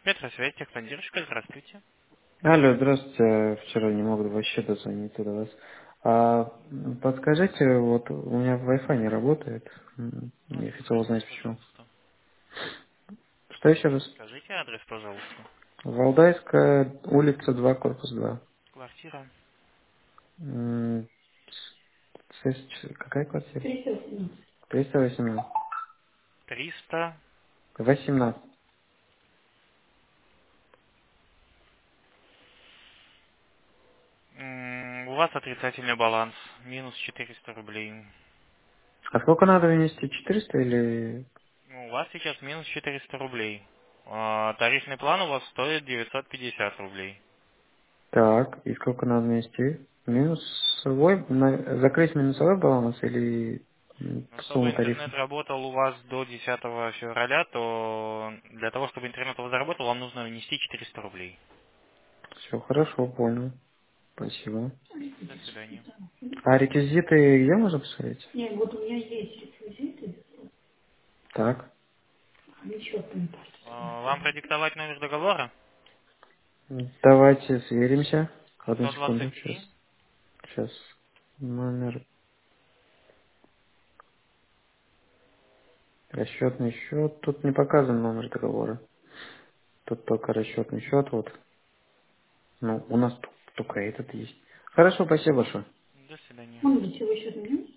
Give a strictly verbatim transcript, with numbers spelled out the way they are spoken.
Метросвязь, техподдержка, здравствуйте. Алло, здравствуйте. Вчера не мог вообще дозвониться до вас. А, м, подскажите, вот у меня Wi-Fi не работает. М, Адрес Я хотел скажите, узнать почему. пожалуйста. Что еще раз? Скажите адрес, пожалуйста. Валдайская, улица два, корпус два. Квартира. М, шесть- какая квартира? триста восемнадцать. триста. восемнадцать. М, У вас отрицательный баланс. Минус четыреста рублей. А сколько надо внести? четыреста или... Ну, У вас сейчас минус четыреста рублей. А, Тарифный план у вас стоит девятьсот пятьдесят рублей. Так, и сколько надо внести? Минусовой, на- закрыть минусовой баланс или м, Но чтобы сумму тарифа? интернет работал у вас до десятого февраля, то для того, чтобы интернет у вас заработал, вам нужно внести четыреста рублей. Все хорошо, понял. Спасибо. До свидания. А реквизиты где можно посмотреть? Нет, вот у меня есть реквизиты, Так. а еще там А, Вам продиктовать номер договора? Давайте сверимся. Одну сто секунду, двадцать сейчас. три. Сейчас. Номер. Расчетный счет. Тут не показан номер договора. Тут только расчетный счет. Вот. Ну, у нас т- только этот есть. Хорошо, спасибо большое. До свидания. Он для чего еще